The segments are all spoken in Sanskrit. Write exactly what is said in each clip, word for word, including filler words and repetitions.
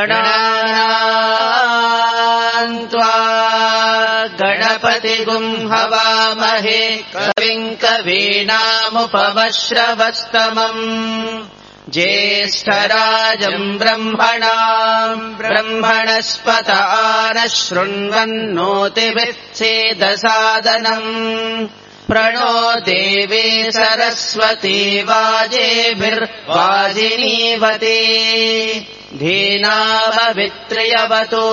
गणानाम् त्वा गणपतिगुम् हवामहे कविम् कवीनामुपमश्रवस्तमम् ज्येष्ठराजम् ब्रह्मणाम् ब्रह्मणस्पत नः शृण्वन्नोतिभिश्चेदसादनम् प्रणो देवी सरस्वती वाजेभिर्वाजिनीवती धीनामभित्र्यवतो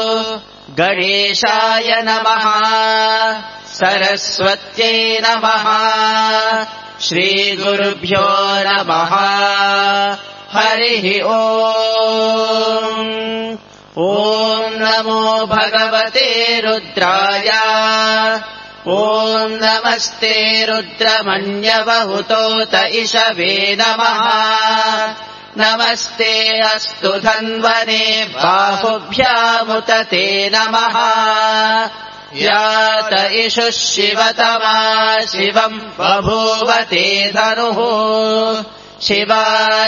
गणेशाय नमः सरस्वत्यै नमः श्रीगुरुभ्यो नमः हरिः ओम् ॐ नमो भगवते रुद्राय ॐ नमस्ते रुद्रमन्यवहुतोत इषवे नमः नमस्ते अस्तु धन्वने बाहुभ्यामुत ते नमः यात इषुः शिवतमा शिवम् बभूव ते धनुः शिवा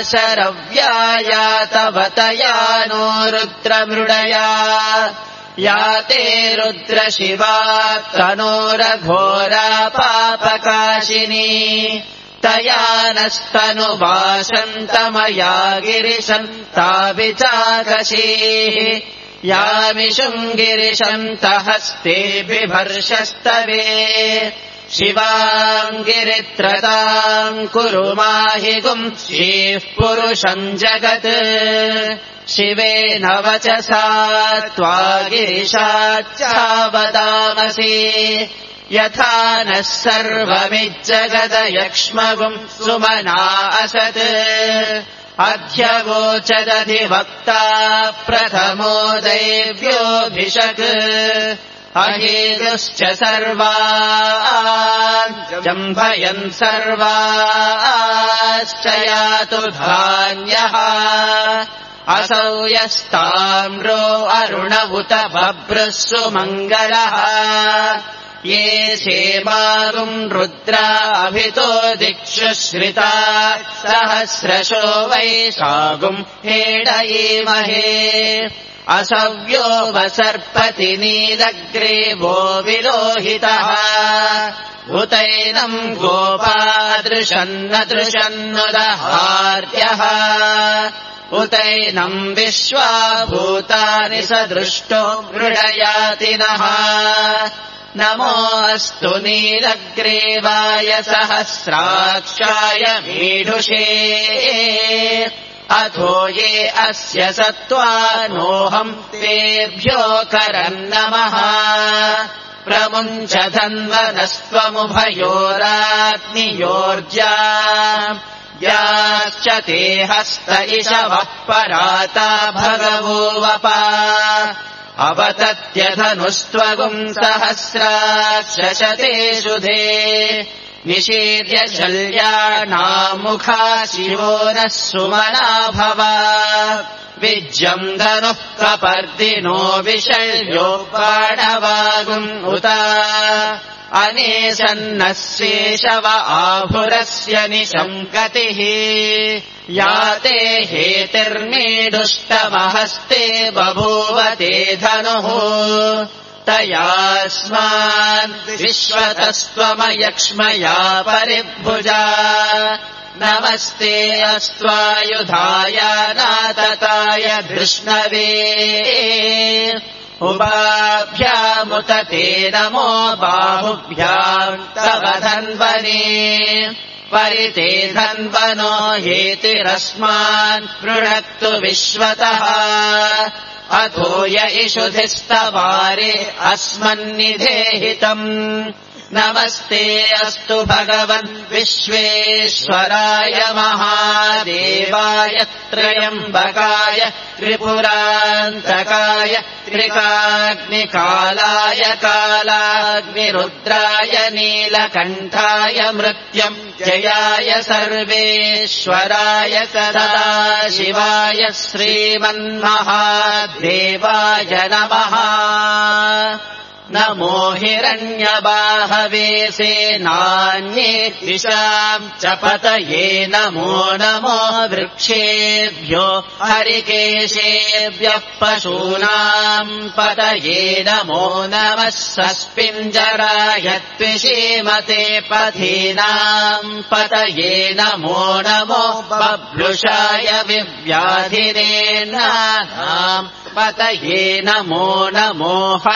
शरव्यायातवतया नो रुद्रमृडया याते रुद्रशिवा तनोरघोरा पापकाशिनी तया नस्तनुवासन्तमया गिरिशन्ताभिचाकशीः यामिषुम् गिरिशन्तहस्ते बिभर्षस्तवे शिवाम् गिरित्रताम् कुरु माहि गुंसीः पुरुषम् जगत् शिवेन वचसा त्वा गिरिशाच्चावदामसि यथा नः सर्वमिज्जगदयक्ष्मगुम् सुमना असत् अध्यगोचदधिवक्ता प्रथमो दैव्योऽभिषक् अहेतुश्च सर्वान् जम्भयन् सर्वाश्च यातु धान्यः असौ यस्ताम्रो अरुण उत बभ्रः सुमङ्गलः ये सेमागुम् रुद्रा अभितो दिक्षु श्रिता सहस्रशो वैशागुम् हेडयेमहे असव्यो वसर्पति नीलग्रीवो विलोहितः उतैनम् गोपादृशन्न दृशन्नुदहार्यः उतैनम् विश्वा भूतानि सदृष्टो मृडयातिनः नमोऽस्तु नीलग्रीवाय सहस्राक्षाय मीढुषे अथो ये अस्य सत्त्वानोऽहम् तेभ्यो करन्नमः प्रमुञ्च धन्वनस्त्वमुभयोराग्नियोर्जा याश्च ते हस्त इषवः पराता भगवोऽवपा अवतत्यधनुस्त्वगुम् सहस्राशते शुधे निषेद्य शल्याणामुखा शिवो नः सुमना भव विज्यम् धनुः कपर्दिनो विशल्यो बाणवागुम् उत अनेशन्नः शेषव आभुरस्य निशङ्कतिः याते हेतिर्मीडुष्टमहस्ते बभूव ते धनुः तयास्मान् विश्वतस्त्वमयक्ष्मया परिभुजा नमस्ते अस्त्वायुधाय नातताय धृष्णवे उभाभ्यामुत ते नमो बाहुभ्याम् तव धन्वने परिते धन्वनो हेतिरस्मान् पृणक्तु विश्वतः अथो य इषुधिस्तवारे अस्मन्निधेहितम् नमस्ते अस्तु भगवन् विश्वेश्वराय महादेवाय त्र्यम्बकाय त्रिपुरान्तकाय त्रिकाग्निकालाय कालाग्निरुद्राय नीलकण्ठाय मृत्युम् जयाय सर्वेश्वराय सदाशिवाय श्रीमन्महादेवाय नमः नमो हिरण्यबाहवे सेनान्ये दिशाम् च पतये नमो नमो वृक्षेभ्यो हरिकेशेभ्यः पशूनाम् पतये नमो नमः सस्पिञ्जराय त्विषीमते पथीनाम् पतये नमो नमो बभ्रुषाय विव्याधिरेणानाम् पतये नमो नमो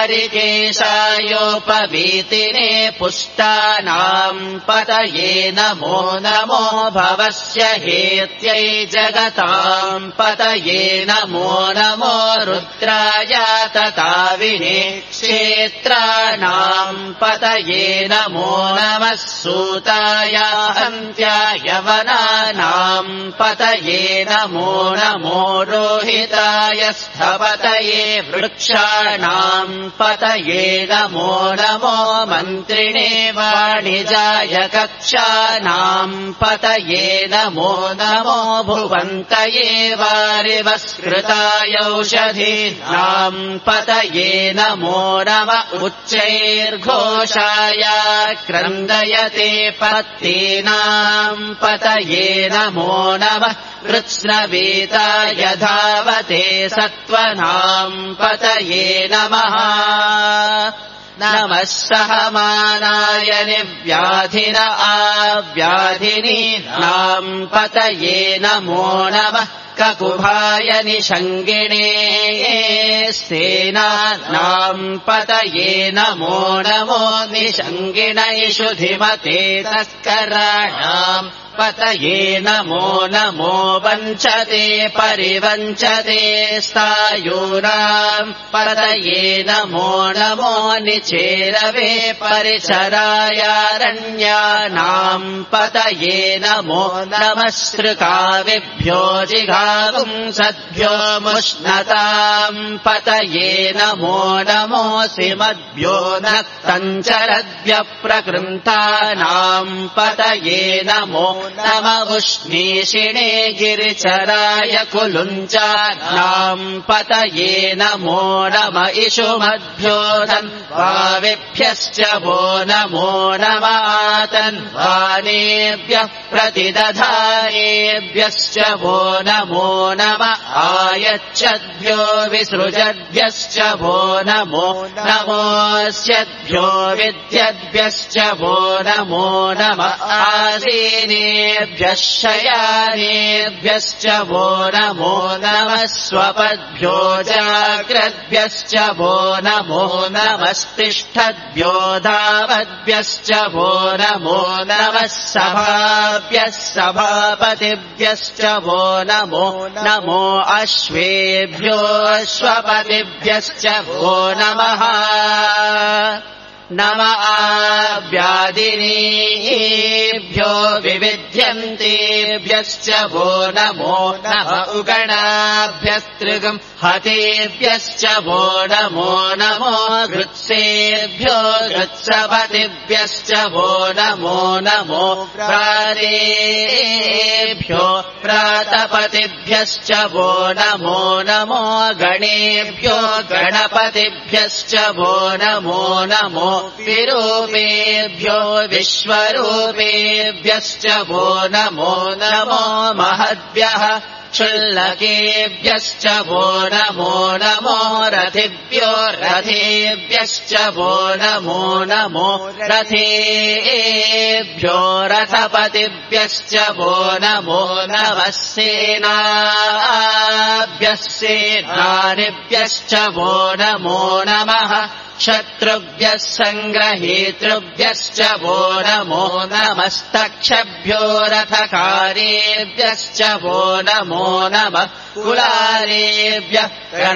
हरिकेशायोपवीतिने पुष्टानाम् पतये नमो नमो भवस्य हेत्यै जगताम् पतये नमो नमो रुद्राय तताविने क्षेत्राणाम् पतये नमो नमः सूताय अन्त्याय वनानाम् पतये नमो नमो रोहिताय स्थपतये वृक्षाणाम् पतये नमो नमो मन्त्रिणे वाणिजाय कक्षानाम् पतये नमो नमो भुवन्तये वारिवस्कृतायौषधीनाम् पतये नमो नम उच्चैर्घोषाय क्रन्दयते पत्तीनाम् पतये नमो नमः कृत्स्नवीताय धावते सत्त्वनाम् पतये नमः नमः सहमानाय निव्याधिन आव्याधिनीनाम् पतये नमो नमः ककुभाय निषङ्गिणे स्तेनानाम् पतये नमो नमो निषङ्गिणैषु धिमते तस्कराणाम् पतये नमो नमो वञ्चते परिवञ्चते स्थायूराम् पतये नमो नमो निचेरवे परिचरायारण्यानाम् पतये नमो नमः सृकाविभ्यो जिघागुंसद्भ्यो मुष्णताम् पतये नमो नमोऽसिमद्भ्यो नक्तञ्चरद्भ्यप्रकृन्तानाम् पतये नमो नम उष्णीषिणे गिरिचराय कुलुञ्चानाम् पतये नमो नम इषुमद्भ्यो तन्वाविभ्यश्च वो नमो नमातन्वानेभ्यः प्रतिदधानेभ्यश्च वो नमो नम आयच्छद्भ्यो विसृजद्भ्यश्च वो नमो नमोऽस्यद्भ्यो विद्यद्भ्यश्च वो नमो नम आसीनेभ्यः शयानेभ्यश्च वो नमो नमः स्वपद्भ्यो जाग्रद्भ्यश्च वो नमो नमस्तिष्ठद्भ्यो धावद्भ्यश्च वो नमो नमः सभाभ्यः सभापतिभ्यश्च वो नमो नमो अश्वेभ्यो अश्वपतिभ्यश्च वो नमः नम आव्यादिनीभ्यो विविध्यन्तेभ्यश्च वो नमो नम उगणाभ्यस्त्रिगम् हतेभ्यश्च वो नमो नमो गृत्सेभ्यो गृत्सपतिभ्यश्च वो नमो नमो प्रारेभ्यो प्रातपतिभ्यश्च वो नमो नमो गणेभ्यो गणपतिभ्यश्च वो नमो नमो विरूपेभ्यो विश्वरूपेभ्यश्च वो नमो नमो महद्भ्यः क्षुल्लकेभ्यश्च वो नमो नमो रथिभ्यो रथेभ्यश्च वो नमो नमो रथेभ्यो रथपतिभ्यश्च वो नमो नमः सेनाभ्यः सेनानिभ्यश्च वो नमो नमः शत्रुभ्यः सङ्ग्रहेतृभ्यश्च वो नमो नमस्तक्षभ्यो रथकारेभ्यश्च वो नमो नमः कुलारेभ्यः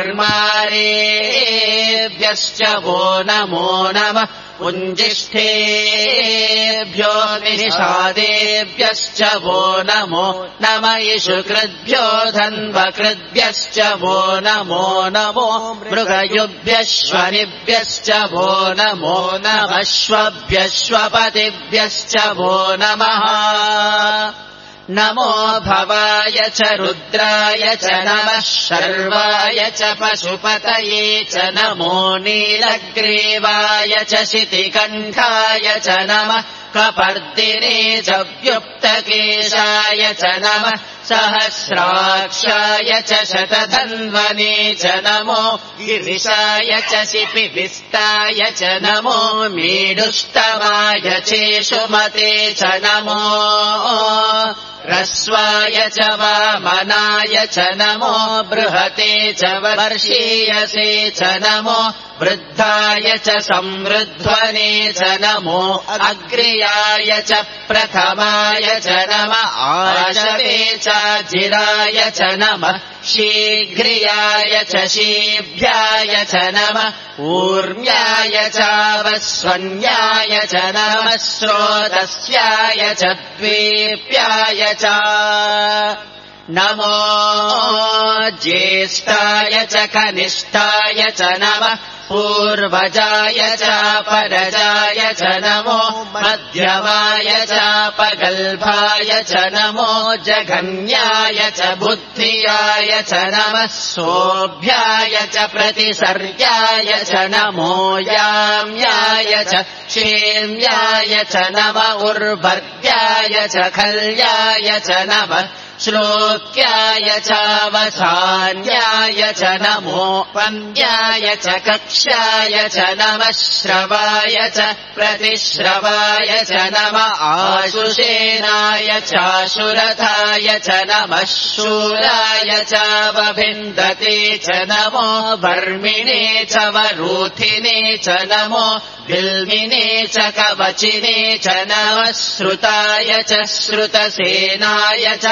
कर्मारेभ्यश्च वो नमो नमः पुञ्जिष्ठेभ्यो निषादेभ्यश्च वो नमो नम इषुकृद्भ्यो धन्वकृद्भ्यश्च वो नमो नमो मृगयुभ्यश्वनिभ्यश्च वो नमो नमः श्वभ्यश्वपतिभ्यश्च वो नमः नमो भवाय च रुद्राय च नमः शर्वाय च पशुपतये च नमो नीलग्रीवाय च शितिकण्ठाय च नमः कपर्दिने च व्युक्तकेशाय च नमः सहस्राक्षाय च शतधन्वने च नमो गिरिशाय च शिपिविष्टाय च नमो मीडुष्टमाय चेषुमते च नमो रस्वाय च वामनाय च नमो बृहते च वर्षीयसे च नमो वृद्धाय च संवृध्वने च नमो अग्र्याय च प्रथमाय च नमः आशवे च जिराय च नमः शीघ्रियाय च शीभ्याय च नमः ऊर्म्याय च वस्वन्याय च नमः स्रोतस्याय च द्वीप्याय च नमो ज्येष्ठाय च कनिष्ठाय च नमः पूर्वजाय च परजाय च नमो मध्यमाय च पगल्भाय च नमो जघन्याय च बुद्धियाय च नमः सोऽभ्याय च प्रतिसर्याय च नमो याम्याय च क्षेम्याय च नमः उर्वर्ग्याय च खल्याय च नमः श्लोक्याय चावसान्याय च नमो वन्द्याय च कक्ष्याय च नमः श्रवाय च प्रतिश्रवाय च नमः आशुषेणाय चाशुरथाय च नमः शूराय चावभिन्दते च नमो वर्मिणे च वरूथिने च नमो बिल्मिने च कवचिने च नमः श्रुताय च श्रुतसेनाय च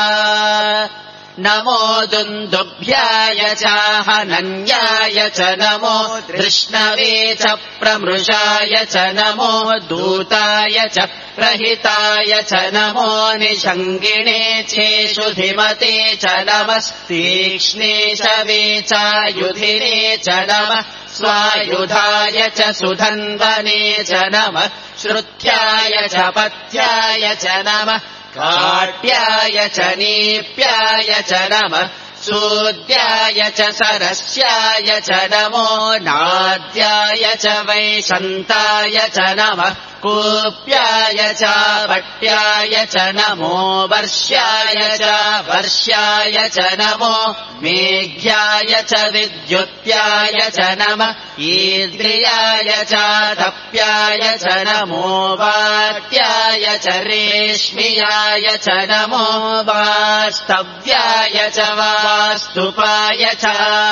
नमो दुन्दुभ्याय चाहनन्याय च नमो धृष्णवे च प्रमृषाय च नमो दूताय च प्रहिताय च नमो निषङ्गिणे चेषुधिमते च नमस्तीक्ष्णे शवे चायुधिने च नमः स्वायुधाय च सुधन्वने च नमः श्रुत्याय च पथ्याय च नमः काट्याय च नीप्याय च नमः सूद्याय च सरस्याय च नमो नाद्याय च वैशन्ताय च नमः कूप्याय च भट्याय च नमो वर्ष्याय च वर्ष्याय च नमो मेघ्याय च विद्युत्याय च नमः ईद्रियाय च तप्याय च नमो वात्याय च रेश्मियाय च नमो वास्तव्याय च वास्तुपाय च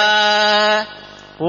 ॐ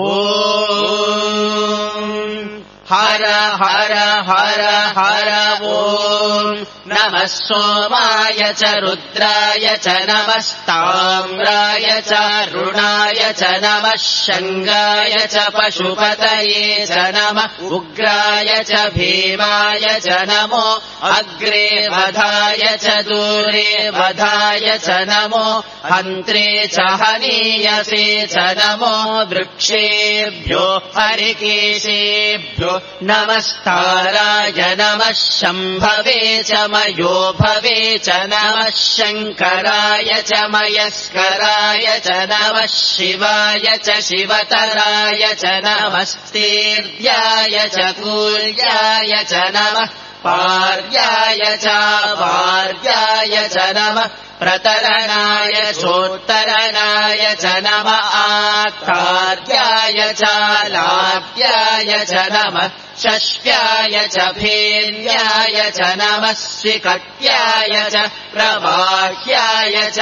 हर हर हर हर ॐ नमः सोमाय च रुद्राय च नमस्ताम्राय च रुणाय च नमः शङ्गाय च पशुपतये च नमः उग्राय च भीमाय च नमो अग्रे वधाय च दूरे वधाय च नमो हन्त्रे च हनीयसे च नमो वृक्षेभ्यो हरिकेशेभ्यो नमस्ताराय नमः शम्भवे च मयो भवे च नमः शङ्कराय च मयस्कराय च नमः शिवाय च शिवतराय च नमस्तेर्याय च कूर्याय च नमः पार्याय च वार्याय च नमः प्रतरणाय चोत्तरणाय च नमः आत्तार्याय च लाभ्याय च नमः शश्व्याय च भेन्याय च नमः स्विकट्याय च प्रवाह्याय च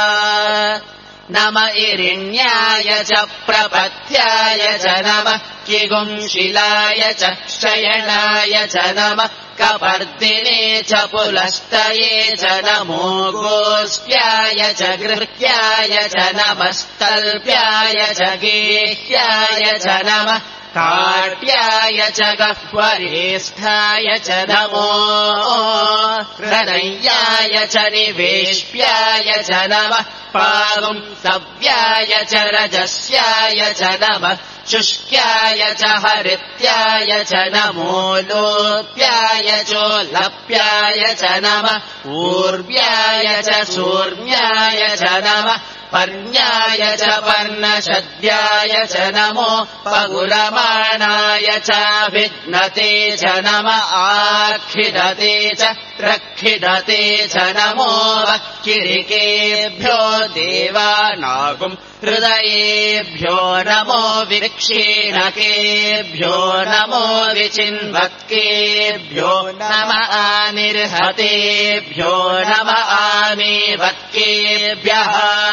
नम इरिण्याय च प्रपथ्याय च नमः किगुंशिलाय च शयनाय च नमः कपर्दिने च पुलस्तये च नमो गोष्ट्याय च गृह्याय च नमस्तल्प्याय च गेह्याय च नमः काट्याय च गह्वरेष्ठाय च नमो हृदयाय च निवेश्याय च नमः पावुम् सव्याय च रजस्याय च नमः शुष्क्याय च हरित्याय च नमो लोप्याय चोल्लप्याय च नमः ऊर्व्याय च सूर्ण्याय च नमः पर्ण्याय च पर्णशद्याय च नमो पगुरमाणाय च विघ्नते च नम आखिदते च रक्षिदते च नमो वक्किरिकेभ्यो देवानागुम् हृदयेभ्यो नमो विक्षीणकेभ्यो नमो विचिन्वत्केभ्यो नम आनिर्हतेभ्यो नम आमीवत्केभ्यः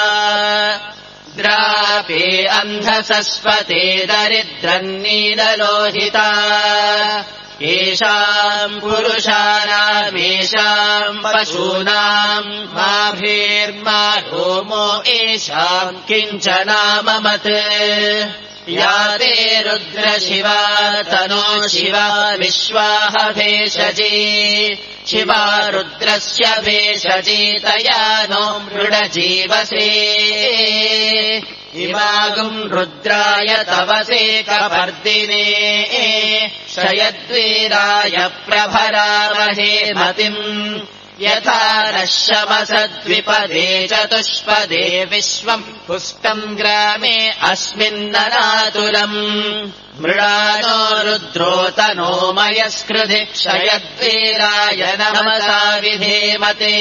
द्रापे अन्धसस्वते दरिद्रन्नीललोहिता येषाम् पुरुषाणामेषाम् पशूनाम् माभेर्मा रोमो येषाम् किञ्चनाममत् या ते रुद्रशिवा तनो शिवा विश्वाह भेषजी शिवा रुद्रस्य भेषजी तया नो मृडजीवसे इमागुम् रुद्राय तवसे कपर्दिने शयद्वीराय प्रभरामहे मतिम् यथा नः शमसद्विपदे चतुष्पदे विश्वम् पुष्टम् ग्रामे अस्मिन्ननातुलम् मृडानो रुद्रोतनो मयस्कृधि क्षयद्वीराय नमसा विधेमते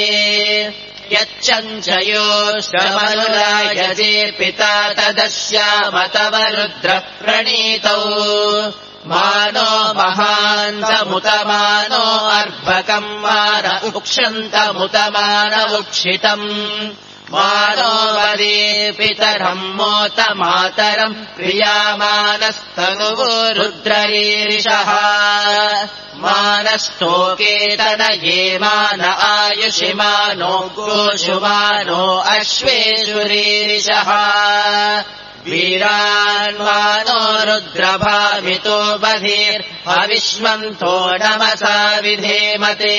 यच्चञ्चयोष्टमनुरायजे पिता तदस्याम तव रुद्रः प्रणीतौ मानो महान्तमुतमानो अर्भकम् मान उक्षन्तमुतमान उक्षितम् मानो वदे पितरम् मोत मातरम् प्रियामानस्तनुवो रुद्ररीरिषः मानस्तोकेतनये मान आयुषिमानो गोषुमानो अश्वेषुरीरिषः वीरान्मानो रुद्रभामितो बधिर्भविष्मन्तो नमसा विधेमते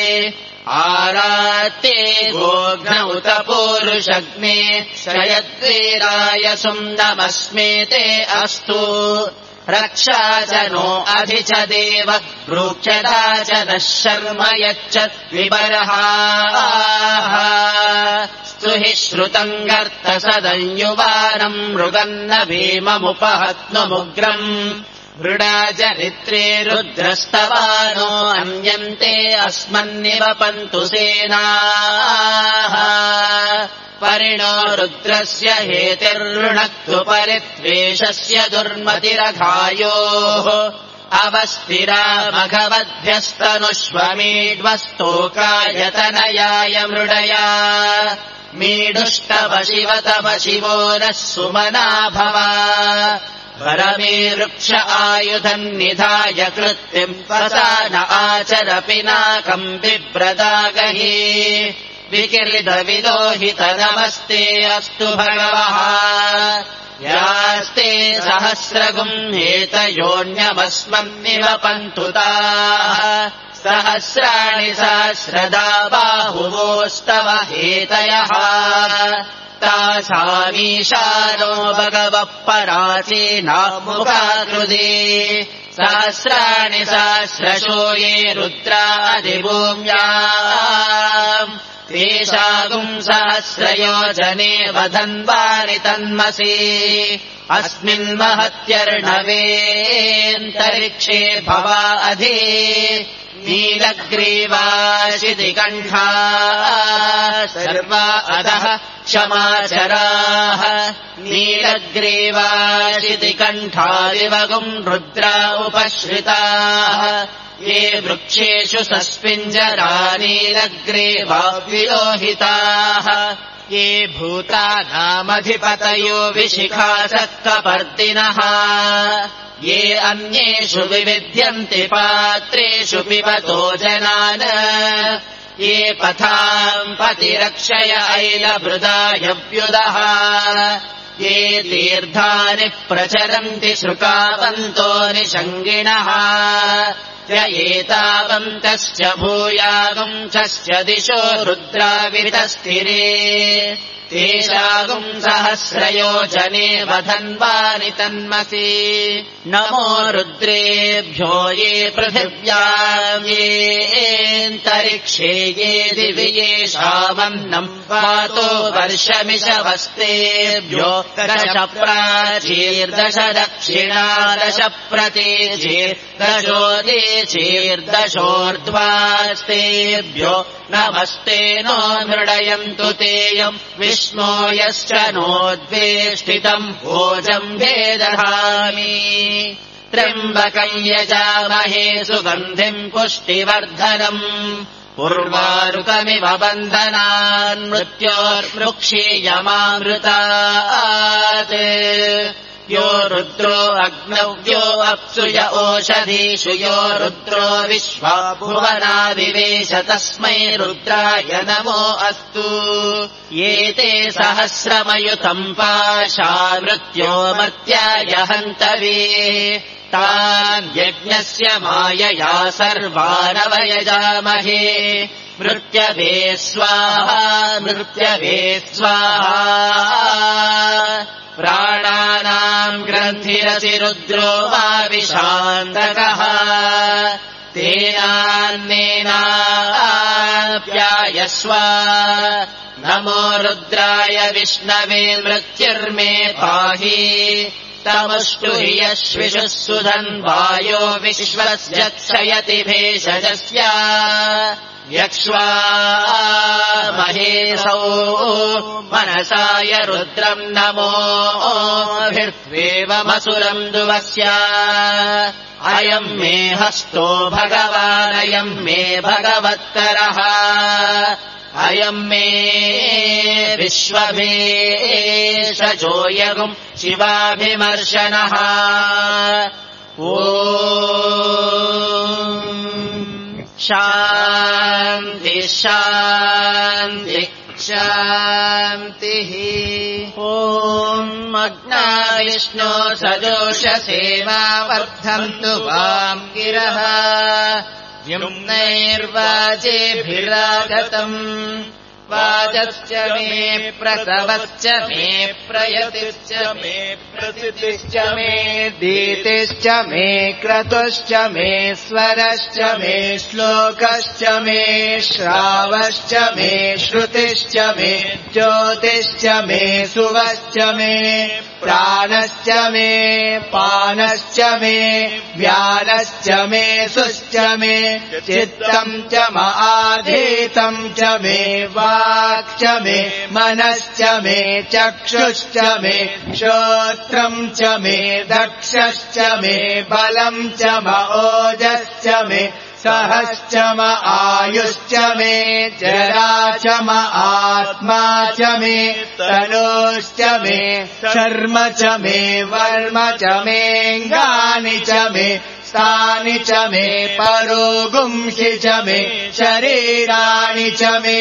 आरात्ते गोघ्न उत पूरुषग्ने शयद्वीराय सुन्दमस्मेते अस्तु रक्षा च नो अधि च देव ब्रूक्षता च नः शर्म यच्च विबर्हाः स्तुहि श्रुतम् गर्तसदञ्युवानम् मृगन्न भीममुपहत्नुमुग्रम् मृडाचरित्रे रुद्रस्तवानो अन्यन्ते अस्मन्निवपन्तु सेनाः परिणो रुद्रस्य हेतिर्ऋणक्तु परित्वेषस्य दुर्मतिरघायोः अवस्थिरा मघवद्भ्यस्तनुष्वमीड्वस्तोकायतनयाय मृडया मीडुष्टव शिव तव शिवो नः सुमना भव परमे वृक्ष आयुधम् निधाय कृत्तिम् तथा न आचर पिनाकम् बिभ्रदागहि विकिलितविलोहित नमस्ते अस्तु भगवः यास्ते सहस्रगुम् हेतयोऽन्यमस्मन्निवपन्तु ताः सहस्राणि सहस्रदा बाहुवोस्तव हेतयः तासामीशानो भगवः पराचीनामुखाकृते सहस्राणि सहस्रशो ये रुद्रादिभूम्याम् तेषागुम् सहस्रयोजने वधन्वानि तन्मसि अस्मिन्महत्यर्णवेऽन्तरिक्षे भवा अधि नीलग्रीवाशितिकण्ठा सर्वा अधः क्षमाचराः नीलग्रीवाशितिकण्ठादिवगुम् रुद्रा उपश्रिताः ये वृक्षेषु सस्पिञ्जरा नीलग्रीवा विलोहिताः ये भूतानामधिपतयो विशिखासक्तपर्दिनः ये अन्येषु विविध्यन्ति पात्रेषु पिबतो जनान् ये पथाम् पतिरक्षय ऐलभृदायव्युदः ये तीर्थानि प्रचरन्ति शृकावन्तो निषङ्गिणः य एतावन्तश्च भूयागुम् च दिशो रुद्रावितस्थिरे तेषागुम् सहस्रयोजने वधन्वानि तन्मसि नमो रुद्रेभ्यो ये पृथिव्याम् येऽन्तरिक्षे ये दिवि येषामन्नम् पातो वर्षमिषवस्तेभ्यो दश प्राचीर्दश दक्षिणा दश प्रतीचीर्दशोदीचीर्दशोर्ध्वास्तेभ्यो नमस्ते नो मृडयन्तु तेयम् विष्णो यश्च नोद्वेष्टितम् भोजम् भेदधामि त्र्यम्बकम् यजामहे सुगन्धिम् पुष्टिवर्धनम् उर्वारुकमिव बन्धनान् मृत्योर्मृक्षीयमामृतात् यो रुद्रो अग्नौ यो अप्सु य ओषधीषु यो रुद्रो विश्वा भुवनाविवेश तस्मै रुद्राय नमो अस्तु ये ते सहस्रमयुतम् पाशा मृत्यो मर्त्याय हन्तवे तान् यज्ञस्य मायया सर्वानवयजामहे मृत्यवे स्वाहा मृत्यवे स्वाहा प्राणानाम् ग्रन्थिरसि रुद्रो वा विशान्तकः तेनान्नेनाप्यायस्व नमो रुद्राय विष्णवे मृत्युर्मे पाहि तमुष्टु हि यश्विषुः सुधन्वायो विश्वस्य क्षयति भेषजस्य यक्ष्वा महेशौ मनसाय रुद्रम् नमो भिर्त्वेवमसुरम् दुवस्य अयम् मे हस्तो भगवानयम् मे भगवत्तरः अयम् मे विश्वभेषजोऽयगुम् शिवाभिमर्शनः ओ शान्ति शान्ति शान्तिः ॐ अग्ना विष्णो सजोषसेवावर्धन्तु वाम् गिरः युम्नैर्वाजेभिरागतम् वाजश्च मे प्रसवश्च मे प्रयतिश्च मे प्रसिद्धिश्च मे दीतिश्च मे क्रतुश्च मे स्वरश्च मे श्लोकश्च मे श्रावश्च मे श्रुतिश्च मे ज्योतिश्च मे सुवश्च मे प्राणश्च मे पानश्च मे व्यानश्च मे सुश्च मे चित्तम् च माधीतम् च मे वाक् च मे मनश्च मे चक्षुश्च मे श्रोत्रम् च मे दक्षश्च मे बलम् च म ओजश्च मे सहश्च म आयुश्च मे जरा च म आत्मा च मे तनोश्च मे शर्म च मे वर्म च मेऽङ्गानि च मे तानि च मे परोगुंसि च मे शरीराणि च मे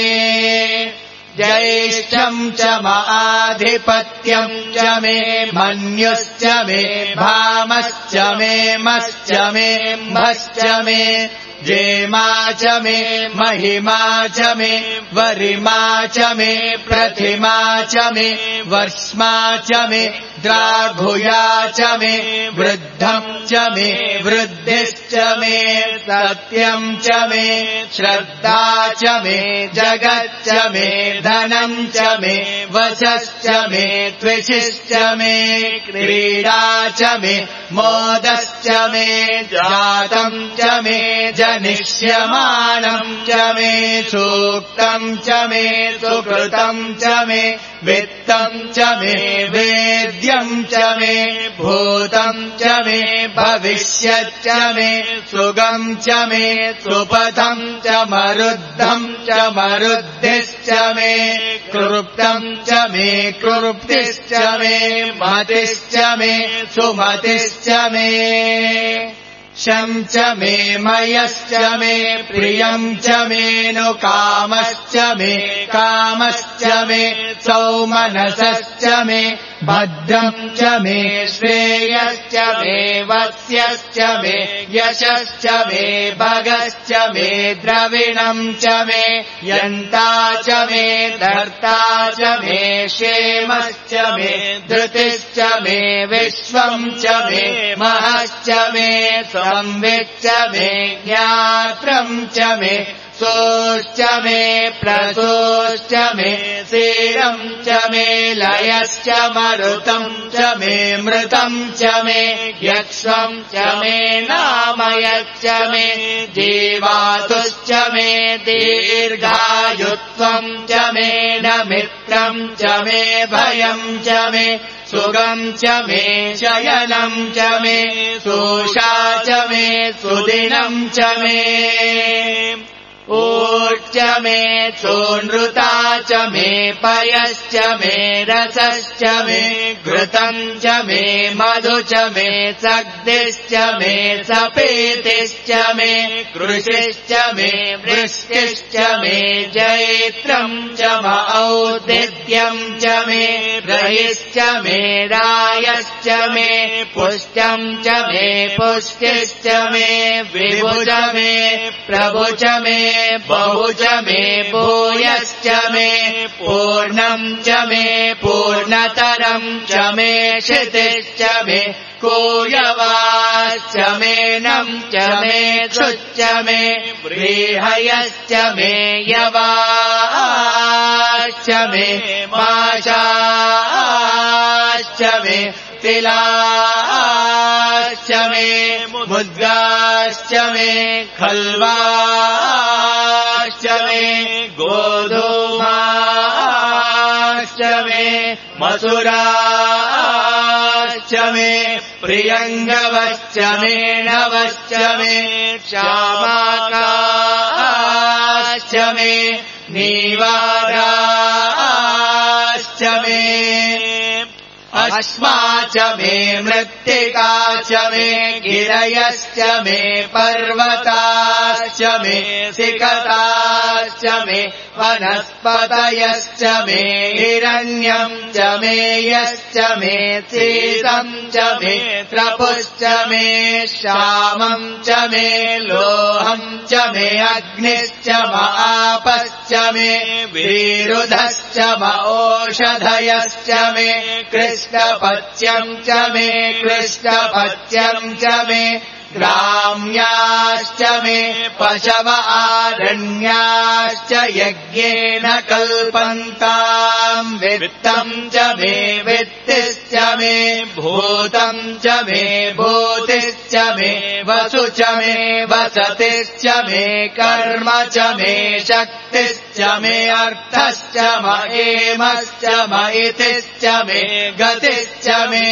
ज्येष्ठम् च माधिपत्यम् च मे मन्युश्च मे भामश्च मे मश्च मे म्भश्च मे जेमा च मे महिमा च मे वरिमा च मे प्रतिमा च मे वर्ष्मा च मे द्राघुया च मे वृद्धम् च मे वृद्धिश्च मे सत्यम् च मे श्रद्धा च मे जगच्च मे धनम् च मे वशश्च मे त्विषिश्च मे क्रीडा च मे मोदश्च मे जातम् च मे जनिष्यमाणम् च मे सूक्तम् च मे सुकृतम् च मे वित्तम् च मे वेद्यम् च मे भूतम् च मे भविष्यच्च मे सुगम् च मे सुपथम् च मरुद्धम् च मरुद्धिश्च मे कृप्तम् च मे कृप्तिश्च मे मतिश्च मे सुमतिश्च मे शम् च मे मयश्च मे प्रियम् च मे नु कामश्च मे कामश्च मे सौमनसश्च मे भद्रम् च मे श्रेयश्च मे वत्स्यश्च मे यशश्च मे भगश्च मे द्रविणम् च मे यन्ता च मे धर्ता च मे क्षेमश्च मे धृतिश्च मे विश्वम् च मे महश्च मे संविच्च मे ज्ञात्रम् च मे सोश्च मे प्रसोश्च मे सीरम् च मे लयश्च मरुतम् च मे मृतम् च मे यक्ष्वम् च मे नामयश्च मे जीवातुश्च मे दीर्घायुत्वम् च मे न मित्रम् च मे भयम् च मे सुगम् च मे शयनम् च मे सोषा च मे सुदिनम् च मे ऊर्च मे चोनृता च मे पयश्च मे रसश्च मे घृतम् च मे मधु च मे सग्दिश्च मे सपेतिश्च मे कृषिश्च मे वृष्टिश्च मे जैत्रम् च म औदित्यम् च मे रयिश्च मे रायश्च मे पुष्टम् च मे पुष्टिश्च मे विभुज मे प्रभुज मे बहुज मे भूयश्च मे पूर्णम् च मे पूर्णतरम् च मे क्षितिश्च मे कूयवाश्च मे नम् च मे शुच्च मे व्रीहयश्च मे यवाश्च मे माशाश्च मे तिलाश्च मे मुद्गाश्च मे खल्वाश्च मे गोधूमाश्च मे मसुराश्च मे प्रियङ्गवश्च मे नवश्च मे श्यामाकाश्च मे नीवाराश्च मे अश्मा च मे मृत्तिका च मे गिरयश्च मे पर्वताश्च मे सिकताश्च मे वनस्पतयश्च मे हिरण्यम् च मे यश्च मे सीतम् च मे त्रपुश्च मे श्यामम् च मे लोहम् च मे अग्निश्च म आपश्च मे विरुधश्च म ओषधयश्च मे कृष्णपत्यम् च मे कृष्णपत्यम् च मे ग्राम्याश्च मे पशव आरण्याश्च यज्ञेन कल्पन्ताम् वित्तम् च मे वित्तिश्च मे भूतम् च मे भूतिश्च मे वसु च मे वसतिश्च मे कर्म च मे शक्तिश्च मे अर्थश्च म एमश्च म इतिश्च मे गतिश्च मे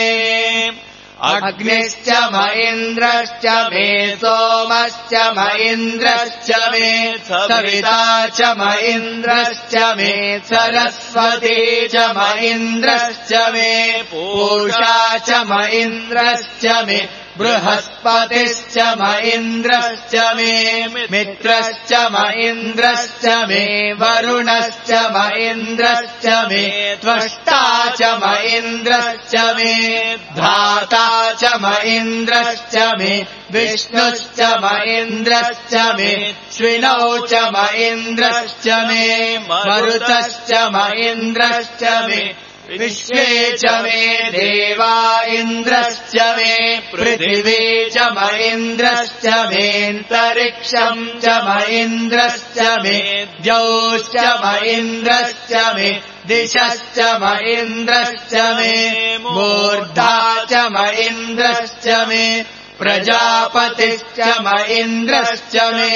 अग्निश्च म इन्द्रश्च मे सोमश्च म इन्द्रश्च मे सविता च म इन्द्रश्च मे सरस्वती च म इन्द्रश्च मे पूषा च म इन्द्रश्च मे बृहस्पतिश्च म इन्द्रश्च मे मित्रश्च म इन्द्रश्च मे वरुणश्च म इन्द्रश्च मे त्वष्टा च म इन्द्रश्च मे धाता च म इन्द्रश्च मे विष्णुश्च म इन्द्रश्च मे श्विनौ च म इन्द्रश्च मे मरुतश्च म इन्द्रश्च मे विश्वे च मे देवा इन्द्रश्च मे पृथिवी च म इन्द्रश्च मेऽन्तरिक्षम् च म इन्द्रश्च मे द्यौश्च म इन्द्रश्च मे दिशश्च म इन्द्रश्च मे मूर्धा च म इन्द्रश्च मे प्रजापतिश्च म इन्द्रश्च मे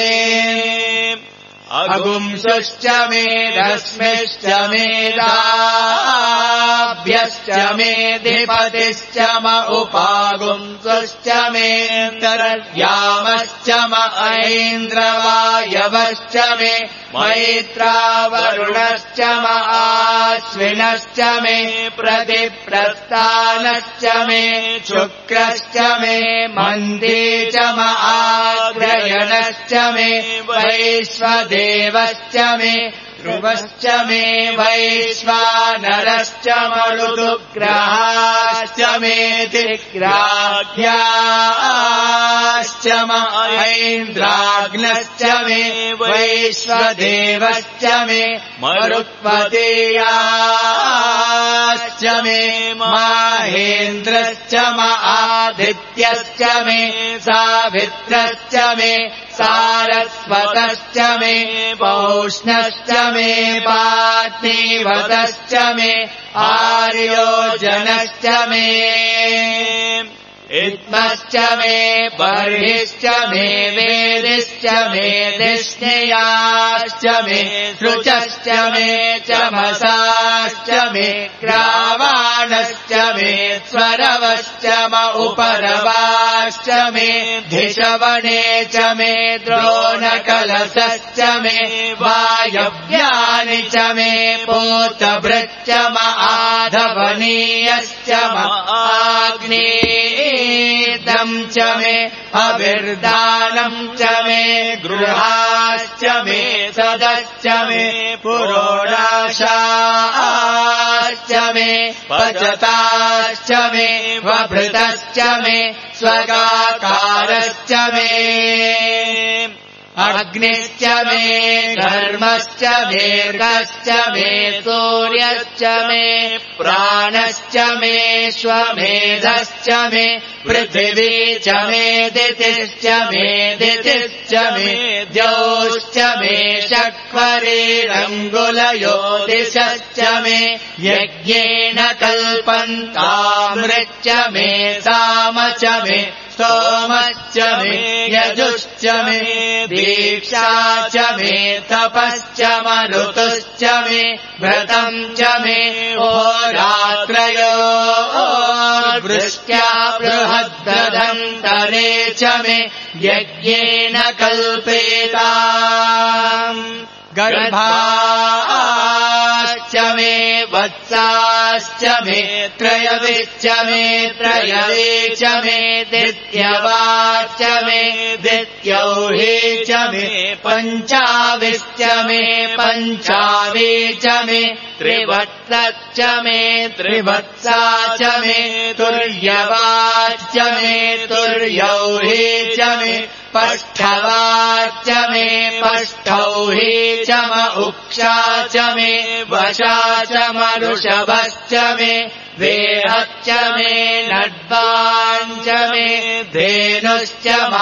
अगुंसुश्च मे रश्मिश्च मे दाभ्यश्च मे धिपतिश्च म उपागुंसुश्च मेऽन्तर्यामश्च म ऐन्द्रवायवश्च मे मैत्रावरुणश्च म आश्विनश्च मे प्रतिप्रस्थानश्च मे शुक्रश्च मे मन्दी च म आग्रयणश्च मे वैश्वदेवश्च मे ध्रुवश्च मे वैश्वानरश्च मरुदुग्रहाश्च मेति ग्राह्याश्च महेन्द्राग्नश्च मे वैश्वदेवश्च मे मरुत्पतेयाश्च मे माहेन्द्रश्च आदित्यश्च मे सावित्रश्च मे सारस्वतश्च मे पौष्णश्च मे पात्नीवतश्च मे आर्योजनश्च मे इत्मश्च मे बर्हिश्च मे वेदिश्च मे दिष्णयाश्च मे सृचश्च मे चमसाश्च मे ग्रावाणश्च मे स्वरवश्च म उपरवाश्च मे धिषवणे च मे द्रोणकलशश्च मे वायव्यानि च मे पोतभृच्च म आधवनीयश्च म आग्ने दम् च मे अविर्दानम् च मे गृहाश्च मे सदश्च मे पुरोडाशाश्च मे पचताश्च मे वभृतश्च मे स्वगाकारश्च मे अग्निश्च मे घर्मश्च मेर्गश्च मे सूर्यश्च मे प्राणश्च मे श्वमेधश्च मे पृथिवी च मे दितिश्च मे दितिश्च मे द्यौश्च मे शक्वरेरङ्गुलयो दिशश्च मे यज्ञेन कल्पन्तामृच्च मे साम च मे सोमश्च मे यजुश्च मे दीक्षा च मे तपश्च मरुतुश्च मे व्रतम् च मे होरात्रयोर्वृष्ट्या बृहद्दधन्तरे च मे यज्ञेन कल्पेताम् गर्भाश्च मे वत्साश्च मे त्रयविश्च मे त्रयवे च मे दित्यवाश्च मे दित्यौहे च मे पञ्चाविश्च मे पञ्चावे च मे त्रिवत्सश्च मे त्रिवत्सा च मे तुर्यवाश्च मे तुर्यौहे च मे पष्ठवाच्च मे पष्ठौहे च म उक्षा च मे वशा च मरुषभश्च मे वेहच्च मे नड्वाञ्च मे धेनुश्च म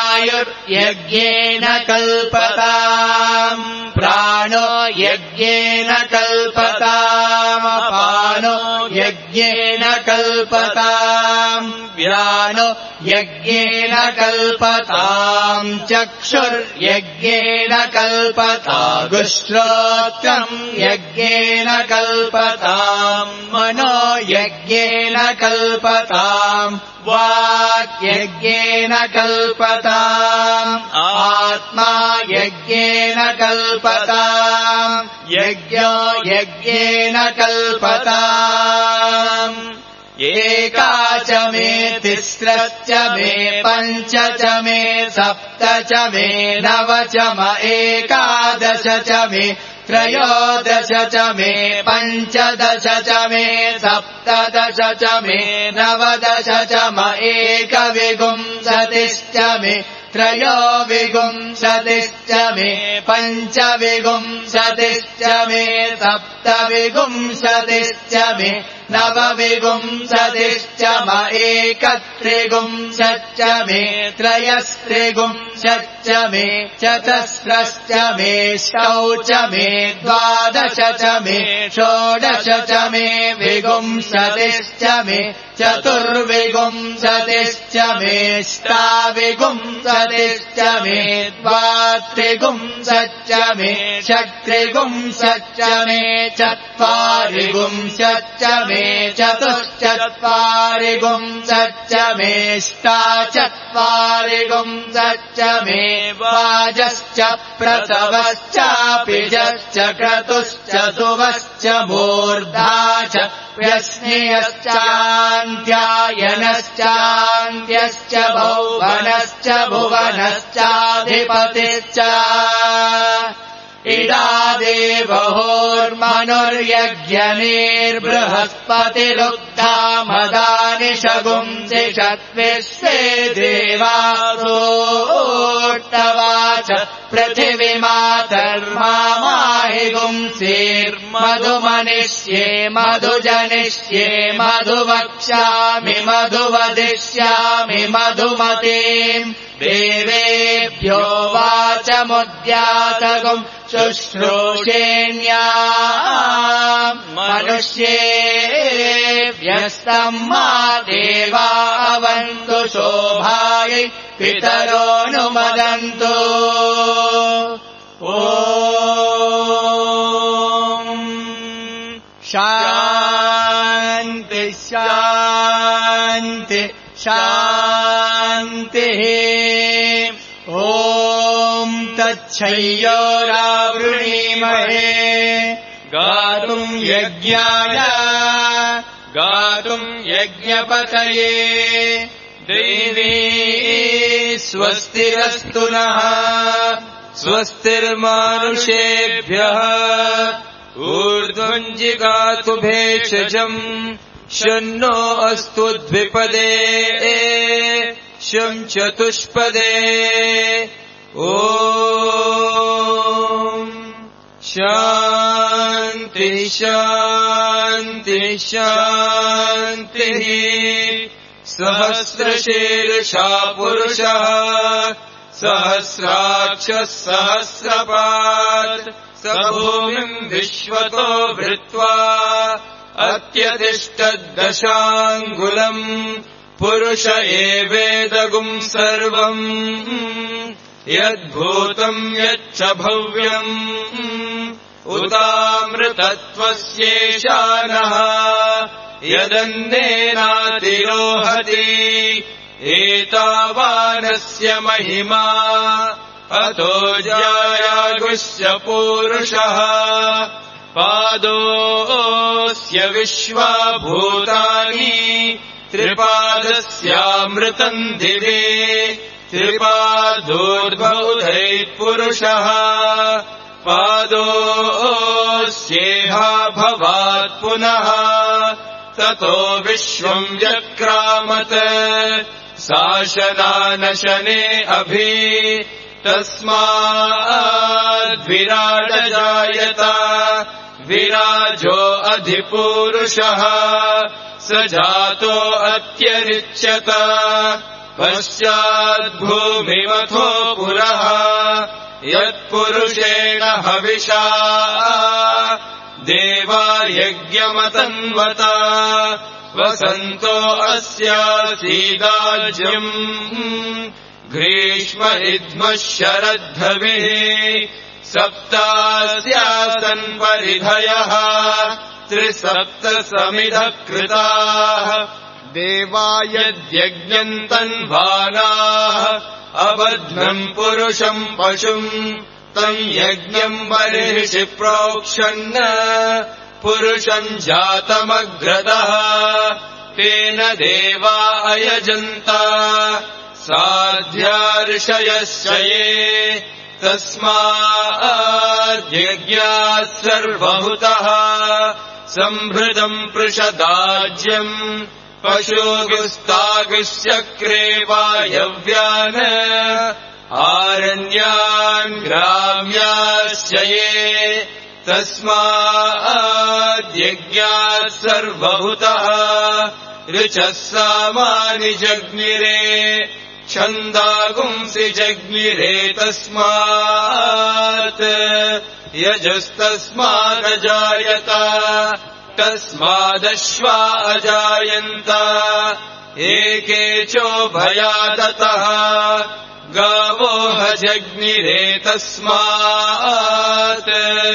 आयुर्यज्ञेन कल्पताम् प्राणो यज्ञेन कल्पताम् अपानो यज्ञेन कल्पताम् व्यानो यज्ञेन कल्पताम् चक्षुर्यज्ञेन कल्पतागुश्रोत्रम् यज्ञेन कल्पताम् मनो यज्ञेन कल्पताम् वाक् यज्ञेन कल्पताम् आत्मा यज्ञेन कल्पताम् यज्ञो यज्ञेन कल्पताम् एका च मे तिस्रश्च मे पञ्च च मे सप्त च मे नव च म एकादश च मे त्रयोदश च मे पञ्चदश च मे सप्तदश च मे नवदश च म एकविंशतिश्च मे त्रयोविंशतिश्च मे पञ्चविंशतिश्च मे सप्तविंशतिश्च मे नवविंशतिश्च म एकत्रिंशच्च मे त्रयस्त्रिंशच्च मे चतस्रश्च मे षौ च मे द्वादश च मे षोडश च मे विंशतिश्च मे चतुर्विंशतिश्च मे ष्टाविंशतिश्च मे द्वात्रिंशच्च मे षट्त्रिंशच्च मे चत्वारिंशच्च मे चतुश्चत्वारिंशच्च मे ष्टाचत्वारिंशच्च मे वाजश्च प्रसवश्चापिजश्च क्रतुश्च सुवश्च मूर्धा च व्यस्नेयश्चान्त्यायनश्चान्त्यश्च भौवनश्च भुवनश्चाधिपतिश्च इडा देवहोर्मनुर्यज्ञनेर्बृहस्पतिरुक्था मदानि शगुंसि षट्विश्वे देवासोऽट्टवाच पृथिवीमातर्माहि गुंसेर्मधुमनिष्ये मधुजनिष्ये मधुवक्ष्यामि मधुवदिष्यामि मधुमतीम् देवेभ्यो वाचमुद्यातगुम् शुश्रूषेण्या मनुष्येभ्यस्तम् मा देवा अवन्तु शोभायै पितरोऽनुमदन्तु ॐ शान्ति शान्ति शान्तिः ॐ तच्छय्योरावृणीमहे गातुम् यज्ञाय गातुम् यज्ञपतये देवी स्वस्तिरस्तु नः स्वस्तिर्मानुषेभ्यः ऊर्ध्वम् जिगातु भेषजम् शन्नो अस्तु द्विपदे शं चतुष्पदे ॐ शान्ति शान्ति शान्तिः सहस्रशीर्षा पुरुषः सहस्राक्षः सहस्रपात् स भूमिम् विश्वतो भृत्वा अत्यतिष्ठद्दशाङ्गुलम् पुरुष एवेदगुम् सर्वम् यद्भूतम् यच्च भव्यम् उतामृतत्वस्येशानः यदन्नेनातिरोहति एतावानस्य महिमा अतो जायागुस्य पूरुषः पादोऽस्य विश्वाभूतानि त्रिपादस्यामृतम् दिवे त्रिपादोर्ध्वौधैः पादोऽस्येहा भवात् पुनः ततो विश्वम् व्यक्रामत् शासनानशने अभि तस्माद्विराडजायत विराजो अधिपूरुषः स जातो अत्यरिच्यत पश्चाद्भूमिमथो पुरः यत्पुरुषेण हविषा देवा यज्ञमतन्वत वसन्तो अस्यासीदाज्यम् ग्रीष्म इद्मः शरद्धविः सप्तास्यासन् परिधयः त्रिसप्त समिधः कृताः देवा यद्यज्ञम् तन्वानाः अबध्नम् पुरुषम् पशुम् तम् यज्ञम् बर्हिषि प्रोक्षन् पुरुषम् जातमग्रदः तेन देवा अयजन्त साध्यार्षयश्च ये तस्माद्यज्ञाः सर्वहुतः सम्भृतम् पृषदाज्यम् पशुगुस्तागुश्चक्रे वायव्यान् आरण्यान् ग्राम्याश्च ये तस्माद्यज्ञाः सर्वहुतः ऋचः सामानि जग्निरे छन्दागुंसि जग्निरे तस्मात् यजस्तस्मादजायत तस्मादश्वा अजायन्त एके चोभयादतः गावोह जग्निरे तस्मात्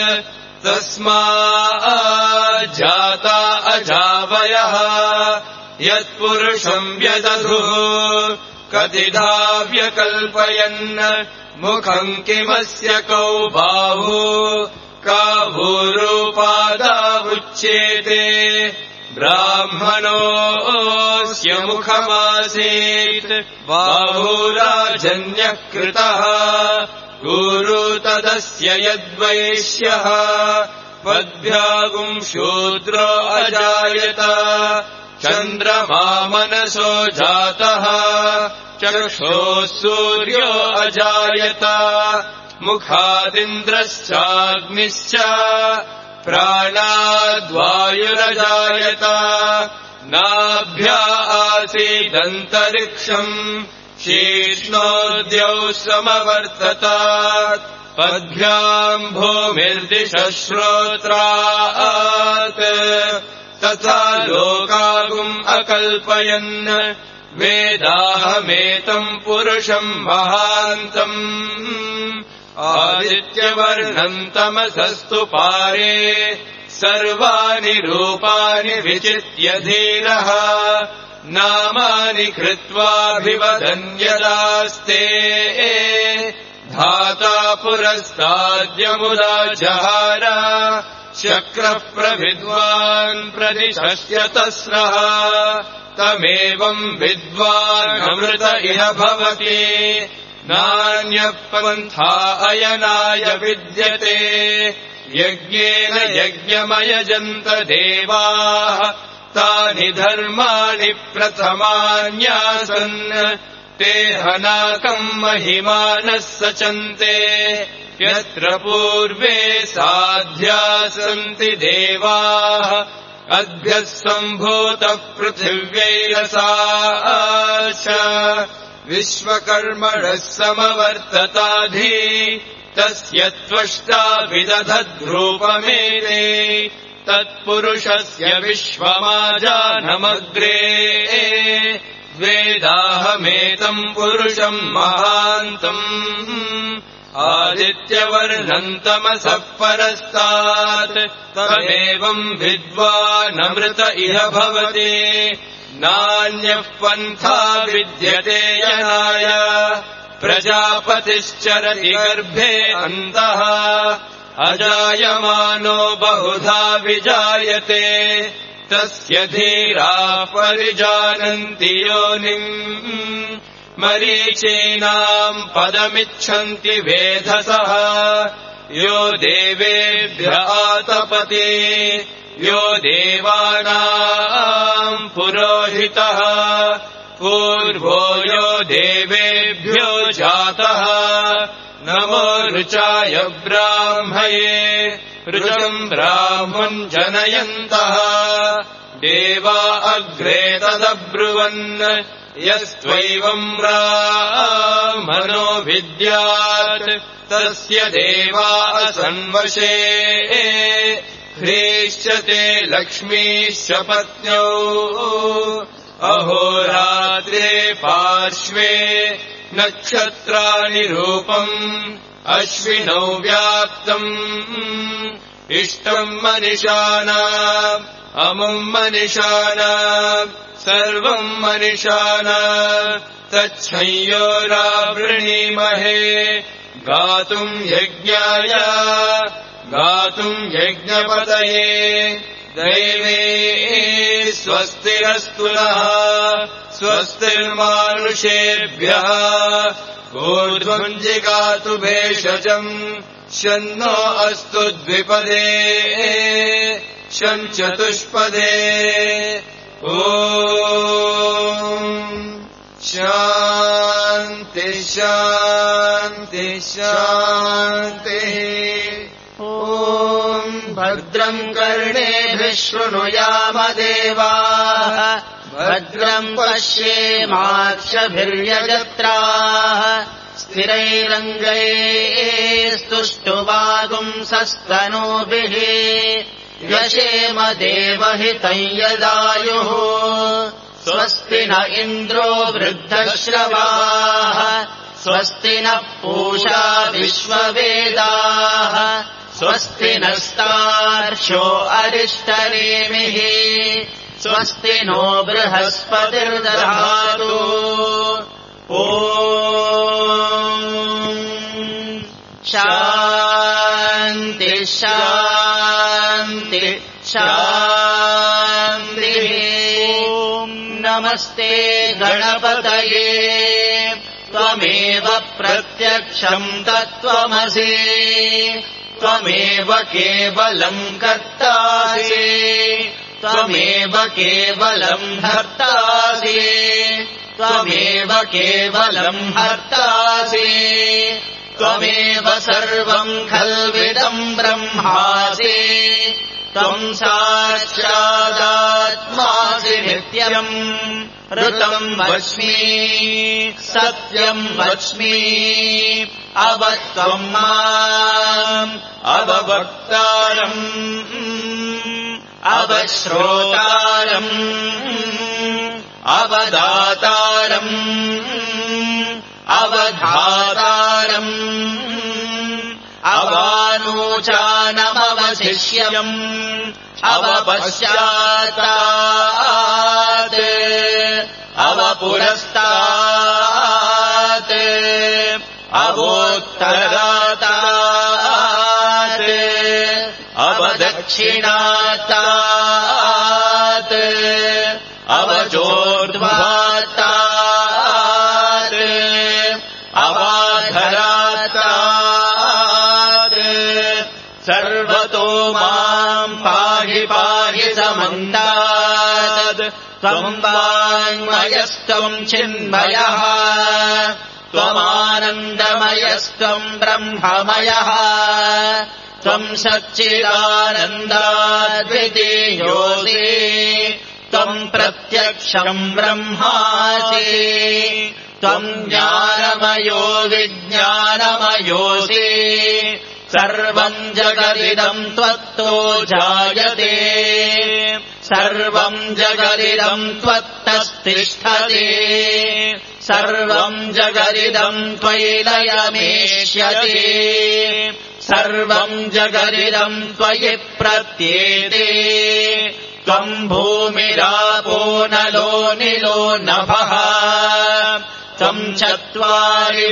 तस्माज्जाता अजावयः यत्पुरुषम् व्यदधुः कतिधा व्यकल्पयन् मुखम् किमस्य कौ बाहु कावूरूपादावुच्येते ब्राह्मणोऽस्य मुखमासीत् बाहुराजन्यः कृतः गुरु तदस्य यद्वैश्यः पद्भ्यागुम् शूद्रो अजायत चन्द्रमा मनसो जातः चक्षुः सूर्यो अजायत मुखादिन्द्रश्चाग्निश्च प्राणाद्वायुरजायत नाभ्या आसीदन्तरिक्षम् शीर्ष्णोद्यौ समवर्तत पद्भ्याम् भूमिर्दिशः श्रोत्रात् तथा लोकागुम् अकल्पयन् वेदाहमेतम् पुरुषम् महान्तम् आदित्यवर्णम् तमसस्तु पारे सर्वाणि रूपाणि विचित्य धीरः नामानि कृत्वाभिवदन्यदास्ते धाता पुरस्ताद्यमुदा जहार शक्रः प्रविद्वान् प्रदिशस्य तस्रः तमेवम् विद्वान् अमृत इह भवति नान्यः पन्था अयनाय विद्यते यज्ञेन यज्ञमयजन्त देवाः तानि धर्माणि प्रथमान्यासन् ते हनाकम् महिमानः सचन्ते यत्र पूर्वे साध्या सन्ति देवाः अद्भ्यः सम्भूतः पृथिव्यैरसा च विश्वकर्मणः समवर्तताधि तस्य त्वष्टा विदधद्रूपमेते तत्पुरुषस्य विश्वमाजानमग्रे वेदाहमेतम् पुरुषम् महान्तम् आदित्यवर्णम् तमसः परस्तात् तमेवम् विद्वानमृत इह भवति नान्यः पन्था विद्यते यनाय प्रजापतिश्चरति गर्भे अन्तः अजायमानो बहुधा विजायते तस्य धीराः परिजानन्ति योनिम् मरीचीनाम् पदमिच्छन्ति वेधसः यो देवेभ्य आतपति यो देवानाम् पुरोहितः पूर्वो यो देवेभ्यो जातः नमो ऋचाय ब्राह्मये ऋचम् ब्राह्मम् जनयन्तः देवा अग्रे तदब्रुवन् यस्त्वैवम् ब्राह्मणो विद्यात् तस्य देवा असन्वशे ह्रीश्चते लक्ष्मीश्च पत्न्यौ अहोरात्रे पार्श्वे नक्षत्राणि रूपम् अश्विनौ व्याप्तम् इष्टम् मनिषाणाम् अमुम् मनिषाणाम् सर्वम् मनिषाणाम् तच्छंयोरावृणीमहे गातुम् यज्ञाय गातुम् यज्ञपतये दैवे स्वस्तिरस्तु नः स्वस्तिर्मानुषेभ्यः ऊर्ध्वम् जिगातु भेषजम् शन्नो अस्तु द्विपदे शञ्चतुष्पदे ॐ शान्ति शान्ति शान्तिः ॐ भद्रम् कर्णेभिः शृणुयाम देवाः भद्रम् पश्येमाक्षभिर्यजत्राः स्थिरैरङ्गैस्तुष्टुवागुंसस्तनूभिः यशेम देवहितम् यदायुः स्वस्ति न इन्द्रो वृद्धश्रवाः स्वस्ति नः पूषा विश्ववेदाः स्वस्ति नस्तार्क्ष्यो अरिष्टनेमिः स्वस्ति नो बृहस्पतिर्दधातु ॐ शान्ति शान्ति शान्ति नमस्ते गणपतये त्वमेव प्रत्यक्षम् तत्त्वमसि त्वमेव केवलम् कर्तासि त्वमेव केवलम् हर्तासि त्वमेव केवलम् हर्तासि त्वमेव सर्वम् खल्विदम् ब्रह्मासि त्वम् साक्षादात्मासि नित्यम् ऋतम् वच्मि सत्यम् वच्मि अवत्वम् माम् अववक्तारम् अवश्रोतारम् अवदातारम् अवधातारम् अवानूचानमवशिष्यम् अवपश्चात्तात् अवपुरस्तात् अवोत्तरातात् अवदक्षिणातात् अवचोर्ध्वातात् अवाधरातात् सर्वतो माम् पाहि पाहि समन्तात् त्वम् वाङ्मयस्त्वम् चिन्मयः त्वमानन्दमयस्त्वम् ब्रह्ममयः त्वम् सच्चिदानन्दाद्वितीयोऽसि त्वम् प्रत्यक्षम् ब्रह्मासि त्वम् ज्ञानमयो विज्ञानमयोऽसि सर्वम् जगदिदम् त्वत्तो जायते सर्वम् जगदिदम् त्वत्तस्तिष्ठति सर्वम् जगदिदम् त्वयि लयमेष्यति सर्वम् जगदिदम् त्वयि प्रत्येते त्वम् भूमिरापो नलो निलो नभः त्वम् चत्वारि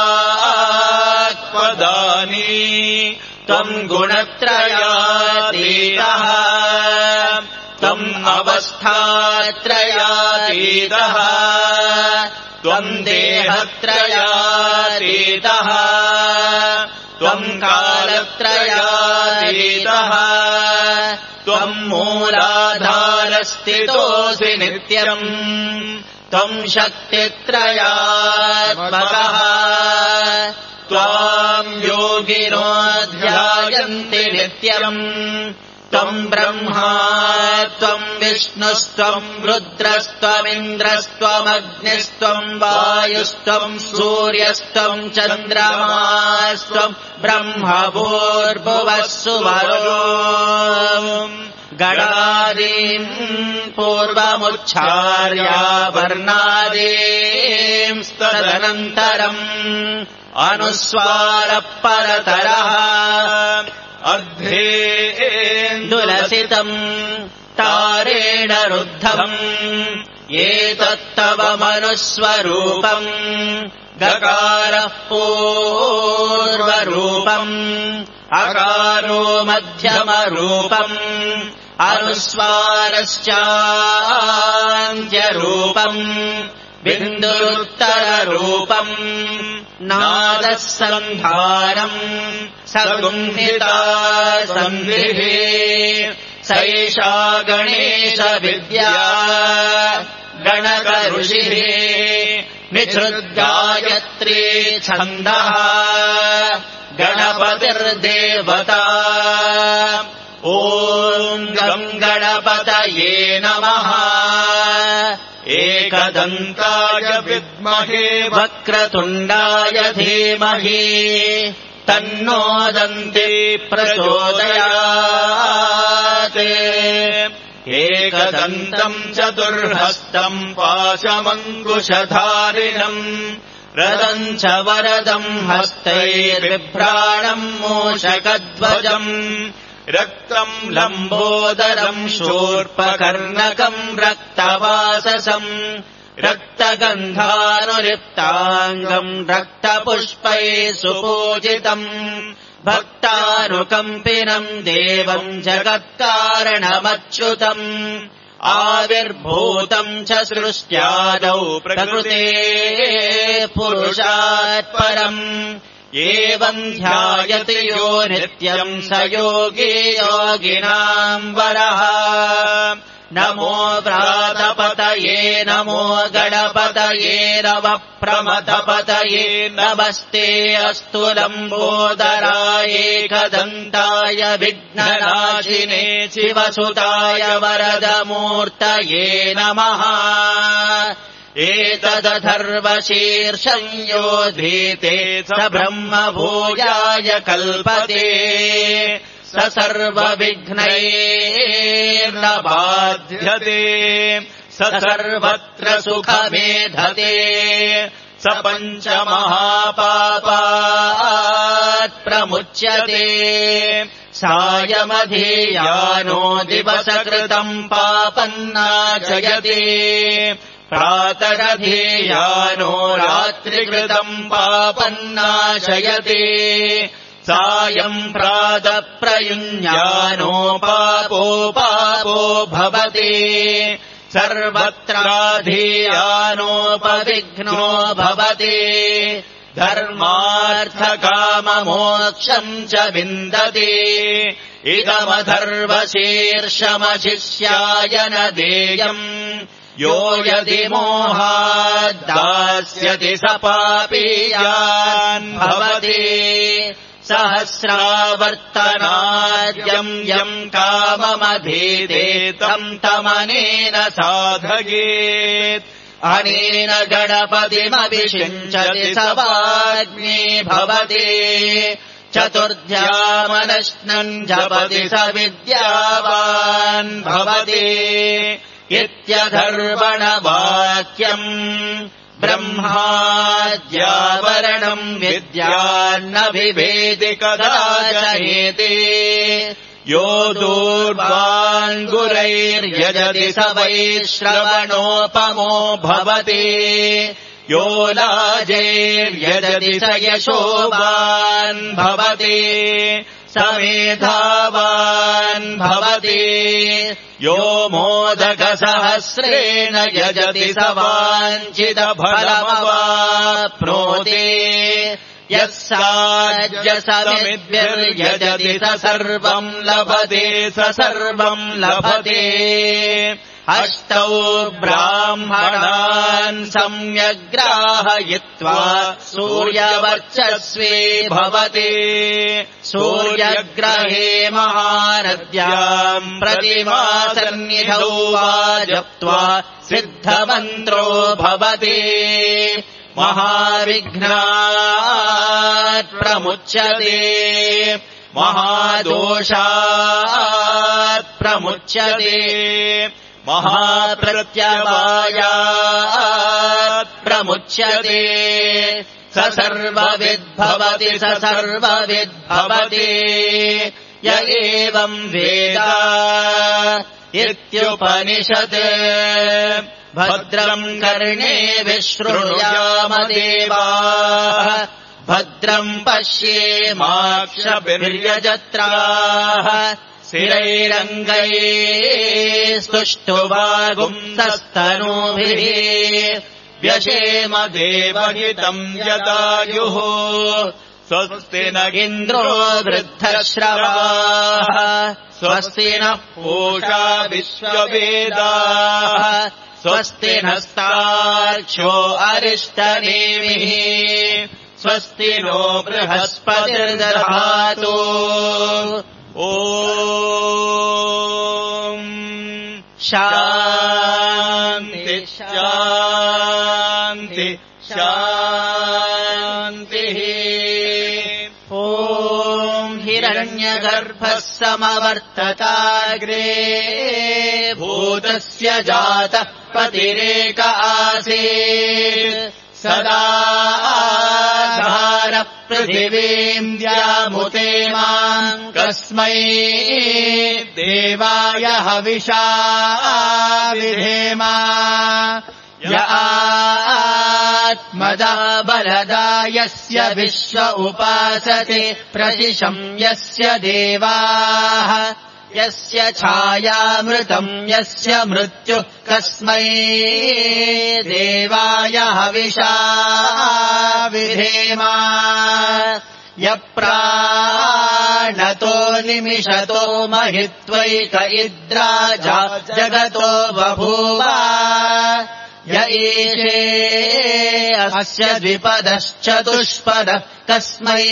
वाक्पदानि त्वम् गुणत्रयातीतः त्वम् अवस्थात्रयातीतः त्वम् देहत्रयातीतः त्वम् कालत्रयातीतः त्वम् मूलाधारस्थितोऽसि नित्यम् त्वम् शक्तित्रयात्मकः त्वाम् योगिनो ध्यायन्ति नित्यम् त्वम् ब्रह्मा त्वम् विष्णुस्त्वम् रुद्रस्त्वमिन्द्रस्त्वमग्निस्त्वम् वायुस्त्वम् सूर्यस्त्वम् चन्द्रमास्त्वम् ब्रह्मभूर्भुवः सुवरो गणादीम् पूर्वमुच्चार्या वर्णादींस्तदनन्तरम् अनुस्वारः परतरः अर्धेन्दुलसितम् तारेण रुद्धम् एतत्तव मनुस्वरूपम् गकारः पूर्वरूपम् अकारो मध्यमरूपम् अनुस्वारश्चान्त्यरूपम् बिन्दुरुत्तररूपम् नादः सन्धारम् सगुम्हिता संविः सैषा गणेशविद्या गणकऋषिः निछृद्गायत्री छन्दः गणपतिर्देवता ॐ गम् गणपतये नमः एकदन्ताय विद्महे वक्रतुण्डाय धीमहि तन्नो दन्ती प्रचोदयात् एकदन्तम् चतुर्हस्तम् पाशमङ्कुशधारिणम् रदम् च वरदम् हस्तैर्बिभ्राणम् मूषकध्वजम् रक्तम् लम्बोदरम् शूर्पकर्णकम् रक्तवाससम् रक्तगन्धानुलिप्ताङ्गम् रक्तपुष्पैः सुपूजितम् भक्तानुकम्पिनम् देवम् जगत्कारणमच्युतम् आविर्भूतम् च सृष्ट्यादौ प्रकृते पुरुषात् परम् एवम् ध्यायति यो नित्यम् स योगी योगिनाम् वरः नमो व्रातपतये नमो गणपतये नमः प्रमथपतये नमस्ते अस्तु लम्बोदराय एकदन्ताय विघ्ननाशिने शिवसुताय वरदमूर्तये नमः एतदथर्वशीर्षम् योधीते स ब्रह्म भूयाय कल्पते स सर्वविघ्नैर्न बाध्यते स सर्वत्र सुखमेधते स पञ्चमहापापात् प्रमुच्यते सायमधीयानो दिवसकृतम् पापन्नाशयते प्रातरधीयानो रात्रिकृतम् पापन्नाशयते सायम् प्रातःप्रयुञ्जानो पापो पापो भवति सर्वत्राधीयानोपविघ्नो भवति धर्मार्थकाममोक्षम् च विन्दति इदमथर्वशीर्षमशिष्याय न देयम् यो यदि मोहाद्दास्यति स पापीयान् भवति सहस्रावर्तनाद्यम् यम् काममधीते तम् तमनेन साधयेत् अनेन गणपतिमभिषिञ्चति स वाग्मी भवति चतुर्ध्यामनश्नम् जपति स विद्यावान् भवति इत्यधर्वणवाक्यम् ब्रह्माद्यावरणम् विद्यान्नभिभेदि कदाचयेति यो दूर्वान् गुरैर्यजति स वैश्रवणोपमो भवति यो लाजैर्यजति स यशोवान् भवति स मेधावान् भवति यो मोदकसहस्रेण यजति स वाञ्छितफलमवाप्नोति यः साज्यसमिद्भिर्यजति स सर्वम् लभते स सर्वम् लभते अष्टौ ब्राह्मणान् सम्यग्राहयित्वा सूर्यवर्चस्वी भवति सूर्यग्रहे महानद्याम् प्रतिमासन्निधौ वा जप्त्वा सिद्धमन्त्रो भवति महाविघ्नात् प्रमुच्यते महादोषात् प्रमुच्यते महाप्रत्यवायात् प्रमुच्यते स सर्वविद्भवति स सर्वविद्भवति य एवम् वेद इत्युपनिषत् भद्रम् कर्णेभिः शृणुयाम देवाः भद्रम् पश्येमाक्षभिर्यजत्राः स्थिरैरङ्गैस्तुष्टुवागुंसस्तनूभिः व्यशेम देवहितम् यदायुः स्वस्ति न इन्द्रो वृद्धश्रवाः स्वस्ति नः पूषा विश्ववेदाः स्वस्ति नस्तार्क्ष्यो अरिष्टनेमिः स्वस्ति नो बृहस्पतिर्दधातु ॐ शान्ति शान्ति शान्तिः ॐ हिरण्यगर्भः समवर्तताग्रे भूतस्य जातः पतिरेक आसीत् सदा आधारः पृथिवीम् द्यामुते माम् कस्मै देवाय हविषा विधेमा य आत्मदा बलदा यस्य विश्व उपासते प्रशिशं यस्य देवाः यस्य छायामृतम् यस्य मृत्युः कस्मै देवाय हविषा विधेम यप्राणतो निमिषतो महित्वैक इद्राजा जगतो बभूव य ईशे अस्य द्विपदश्चतुष्पदः कस्मै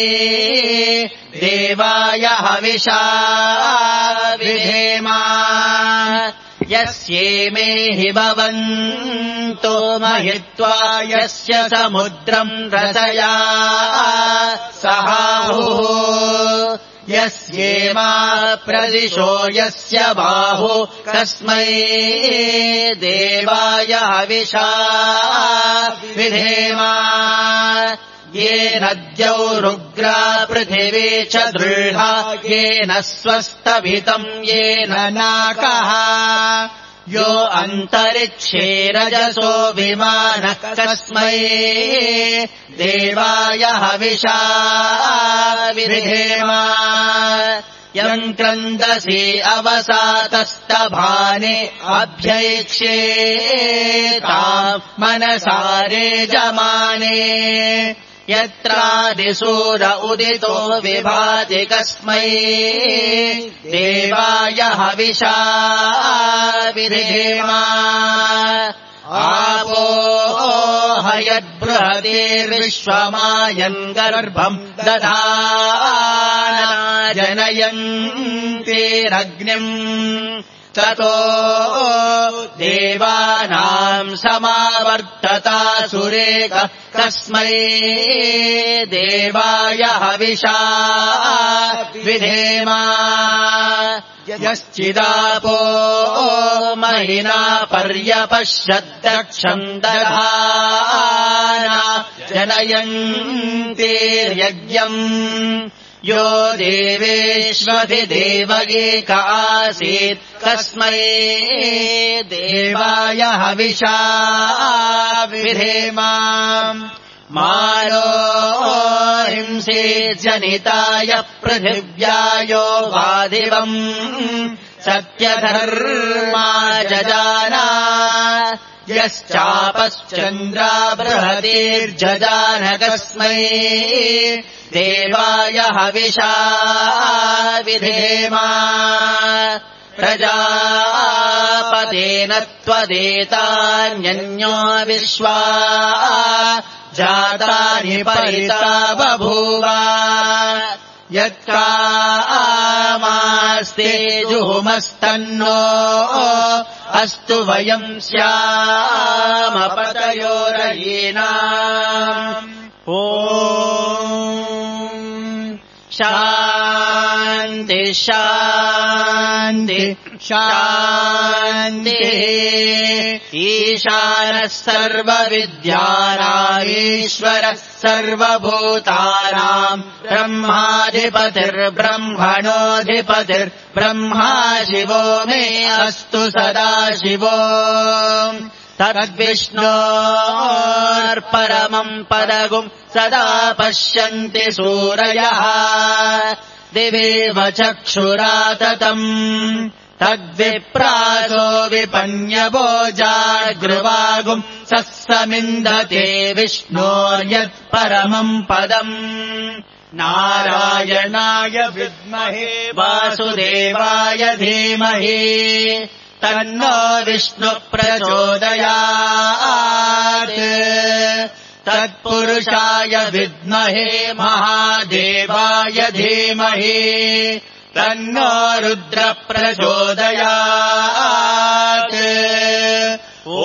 देवाय हविषा विधेम यस्येमे हि भवन्तो महित्वा यस्य समुद्रम् रसया सहाहुः यस्येमा प्रदिशो यस्य बाहु कस्मै देवाय हविषा विधेम ये नद्यौरुग्रा पृथिवी च दृढा येन स्वस्तभितम् येन नाकः यो अन्तरिक्षे रजसो विमानः कस्मै देवाय हविषा विधेम यम् क्रन्दसि अवसातस्तभाने अभ्यैक्ष्येताम् मनसारे जमाने यत्रादिसूर उदितो विभाति कस्मै देवाय हविषा विधेम आपो हयद्बृहतीर्विश्वमायन् गर्भम् दधाना जनयन्तीरग्निम् ततो देवानाम् समावर्तता सुरेकः कस्मै देवाय हविषा विधेम यश्चिदापो महिना पर्यपश्यद्दक्षम् दधाना जनयन्तीर्यज्ञम् यो देवेष्वधिदेव एक आसीत् कस्मै देवाय हविषा विधेम मानो हिंसेत् जनिताय पृथिव्यायो वादिवम् सत्यधर्मा जजाना यश्चापश्चन्द्रा बृहतीर्जजान कस्मै देवाय हविषा विधेम प्रजापतेन त्वदेतान्यन्यो विश्वा जातानि परिता बभूव यत्कामास्ते जुहुमस्तन्नो अस्तु वयम् स्यामपतयोरयीनाम् ॐ शान्ति शान्ति शान्तिः ईशानः सर्वविद्यानामीश्वरः सर्वभूतानाम् ब्रह्माधिपतिर्ब्रह्मणोऽधिपतिर्ब्रह्मा शिवो मे अस्तु सदा शिवो तद्विष्णोर्परमम् पदगुम् सदा पश्यन्ति सूरयः दिवेव चक्षुराततम् तद्विप्रासो विपन्यवो जागृवागुम् सस्समिन्दते विष्णोर्यत्परमम् पदम् नारायणाय विद्महे वासुदेवाय धीमहि तन्नो विष्णुः प्रचोदयात् तत्पुरुषाय विद्महे महादेवाय धीमहि तन्नो रुद्रः प्रचोदयात् ॐ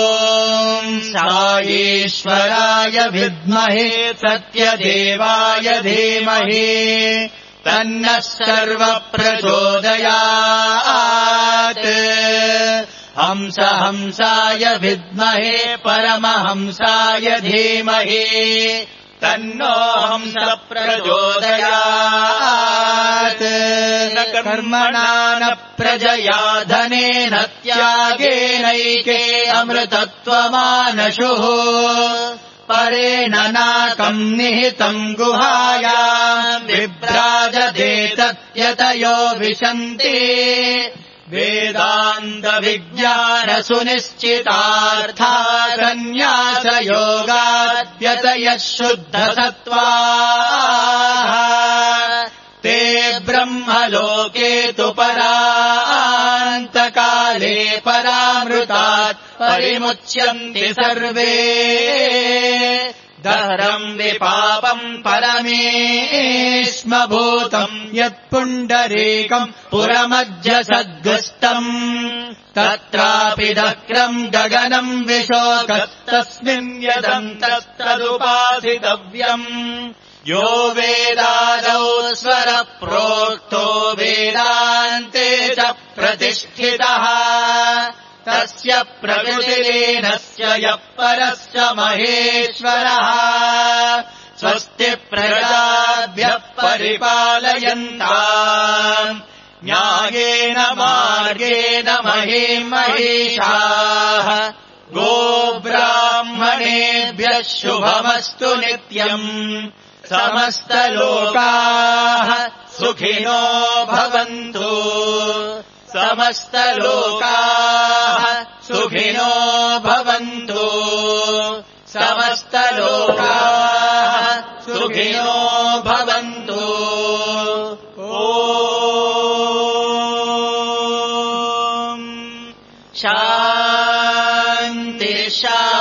साईश्वराय विद्महे सत्यदेवाय धीमहि तन्नः सर्वप्रचोदयात् हंस हंसाय विद्महे परमहंसाय धीमहि तन्नो हंस प्रचोदयात् न कर्मणा न प्रजया धनेन त्यागेनैके अमृतत्वमानशुः परेण नाकम् निहितम् गुहायाम् विभ्राजते तत्यतयो विशन्ति वेदान्तविज्ञानसुनिश्चितार्था सन्न्यासयोगाद्यतयः शुद्धसत्त्वाः ते ब्रह्मलोके तु परान्तकाले परामृतात् परिमुच्यन्ति सर्वे दहरम् विपापम् परमेष्मभूतम् यत्पुण्डरीकम् पुरमज्जसद्गुष्टम् तत्रापि दक्रम् गगनम् विशोकस्तस्मिन् यदन्तस्तदुपासितव्यम् यो वेदादौ स्वरः प्रोक्तो वेदान्ते च प्रतिष्ठितः तस्य प्रकृतिलीनस्य यः परस्य महेश्वरः स्वस्ति प्रजाभ्यः परिपालयन्ताम् न्यायेन मार्गेण महीम् महिषाः गोब्राह्मणेभ्यः शुभमस्तु नित्यम् समस्तलोकाः सुखिनो भवन्तु समस्तलोकाः सुखिनो भवन्तु समस्तलोकाः सुखिनो भवन्तु ॐ शान्ति शान्ति